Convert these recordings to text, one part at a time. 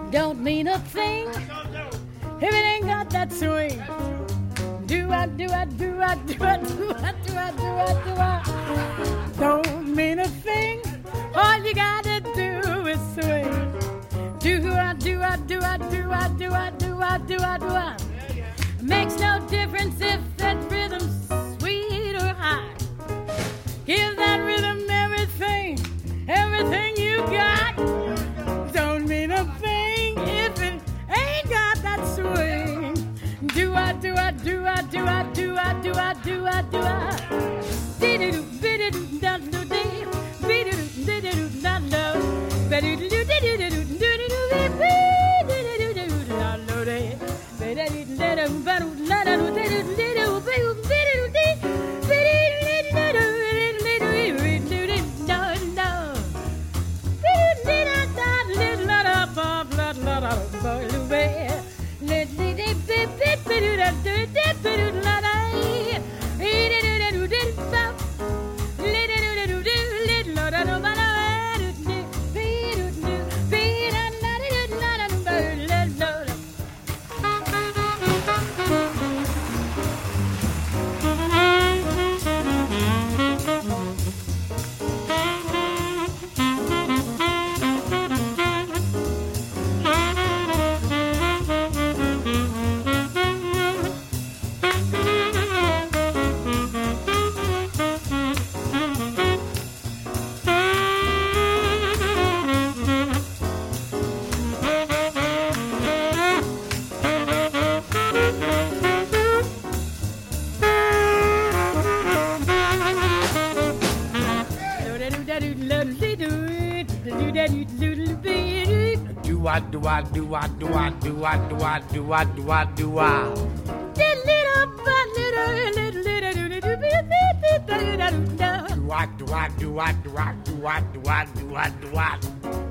don't mean a thing if it ain't got that swing. Do I, do I, do I, do I, do I, do I, do I, do I. Don't mean a thing. All you gotta do is swing. Do I, do I, do I, do I, do I, do I, do I, do I. Makes no difference if that rhythm's sweet or high. Give that rhythm everything, everything you got. Don't mean a thing if it ain't got that swing. Do I, do I, do I, do I, do I, do I, do I, do I. Dee-doo, bee-doo, da-doo, dee, bee-doo, dee-doo, da-doo, bee-doo, dee-doo, dee-doo, dee-doo, bee-doo, da-doo, dee, bee-doo, da-doo, ba-doo, da-doo, dee-doo, dee-doo, bee-doo, bee-doo, dee, do I, do I, do I, do I, do I, do I, do I, do I. Do I, do I, do I, do I, do I, do I, do I, do I.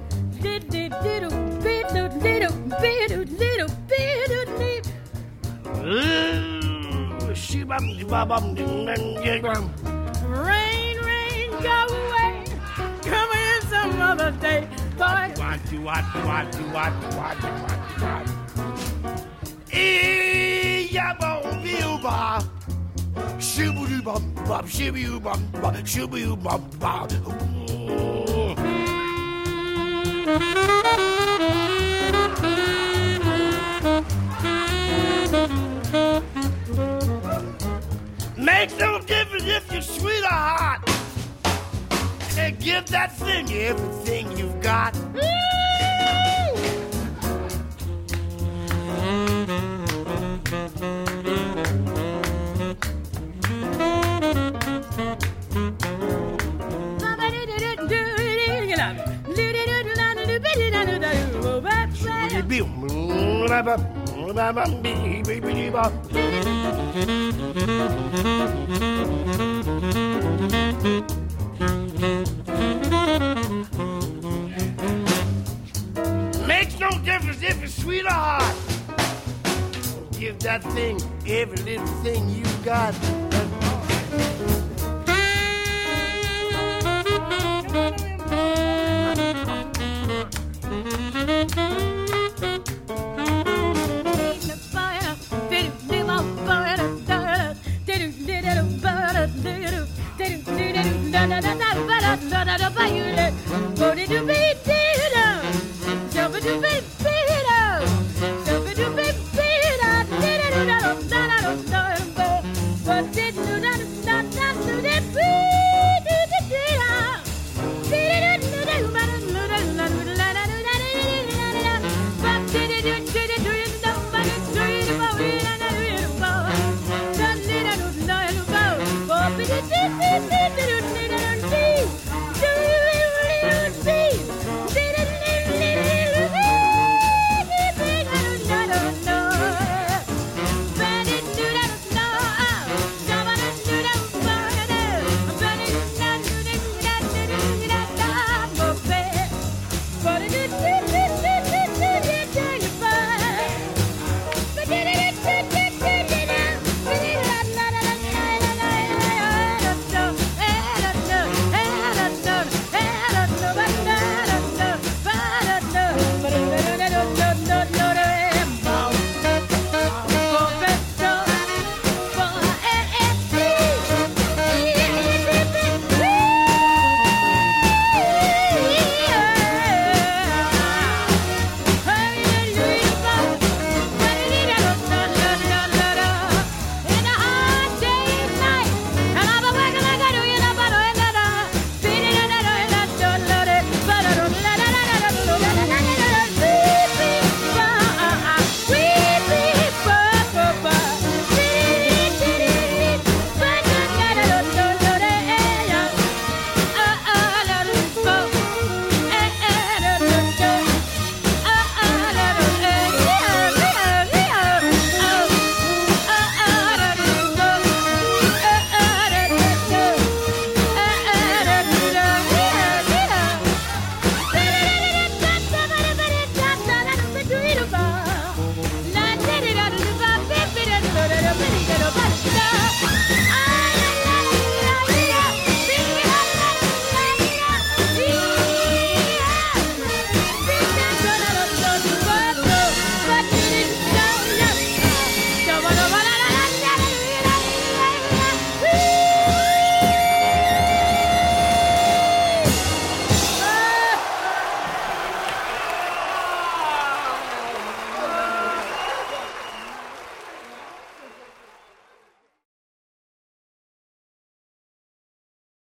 Rain, rain, go away. Come in some other day. Do I, do I, do I, do I, do I, do I, do I. Yabba-bee-ba. Shoo-boo-doo-bum-bum, shoo-boo-bum-bum, shoo-boo-bum-bum. Makes no difference if you're sweet or hot. And give that thing everything you've got. Makes no difference if it's sweet or hot. Give that thing every little thing you got.